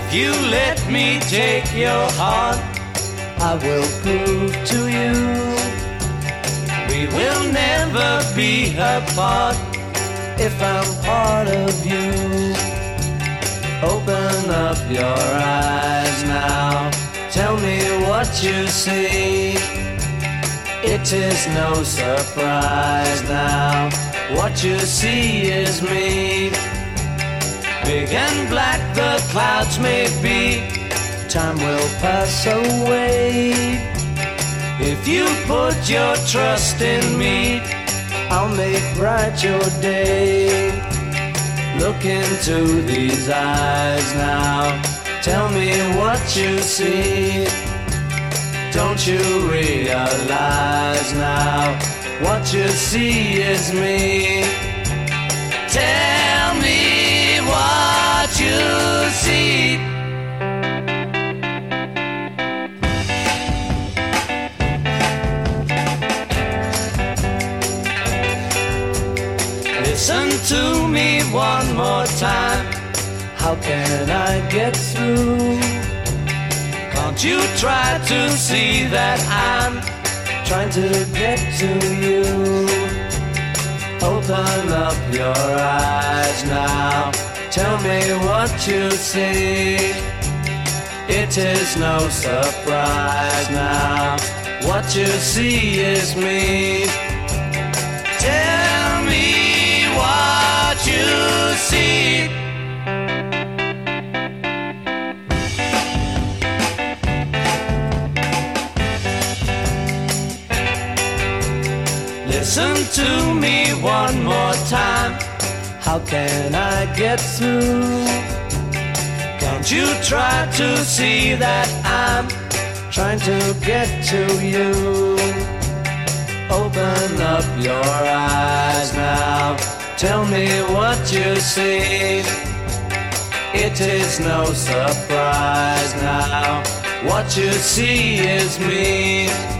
you let me take your heart, I will prove to you we will never be apart. if I'm part of you. Open up your eyes now, tell me what you see. It is no surprise now, what you see is me. Big and black the clouds may be, Time will pass away. if you put your trust in me, I'll make bright your day. look into these eyes now, tell me what you see. Don't you realize now, what you see is me. Tell me what you see. Listen to me one more time. How can I get through? Can't you try to see that I'm Trying to get to you. Open up your eyes now, tell me what you see. It is no surprise now, what you see is me. Tell me what you see. Listen to me one more time. How can I get through? Can't you try to see that I'm Trying to get to you. Open up your eyes now, tell me what you see. It is no surprise now, what you see is me.